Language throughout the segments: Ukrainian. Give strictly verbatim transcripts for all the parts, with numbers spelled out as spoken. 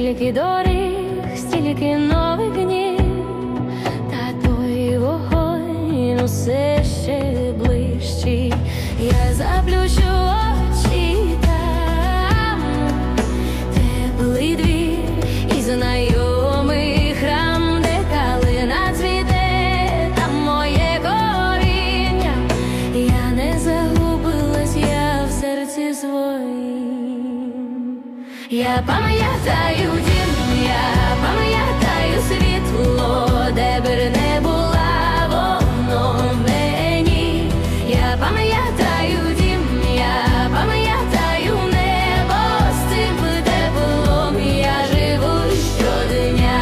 Скільки доріг, стільки нових днів, та той вогонь усе ще ближчий. Я заплющу очі, там теплий двір і знайомий храм, де калина цвіте, там моє коріння. Я не загубилась, я в серці своїм. Я пам'ятаю дім, я пам'ятаю світло, де б не була воно мені. Я пам'ятаю дім, я пам'ятаю небо з цим теплом, я живу щодня.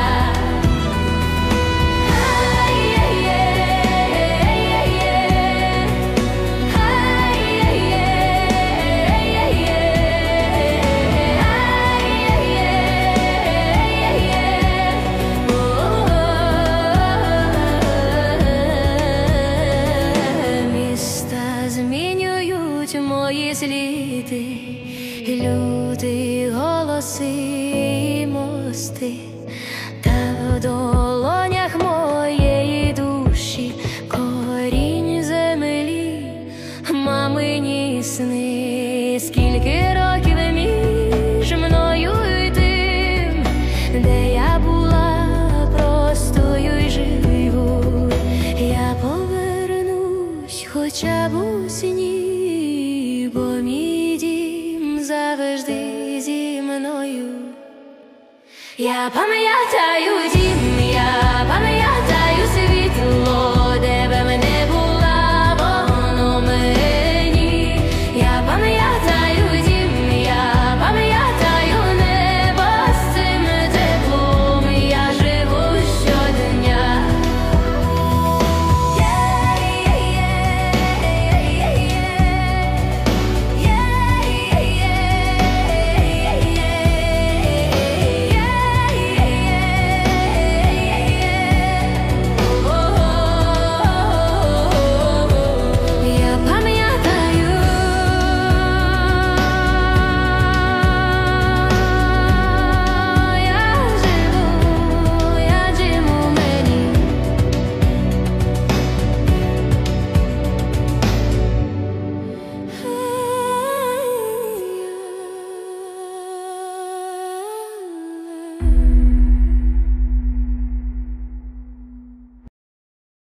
Змінюють мої сліди, люди, голоси і мости, та в долонях моєї душі корінь землі, мамині сни. Скільки років між мною і тим, де я була простою й живу. Я повернусь хоча б у сні, бо мій дім завжди зі мною. Я пам'ятаю дім, я пам'ятаю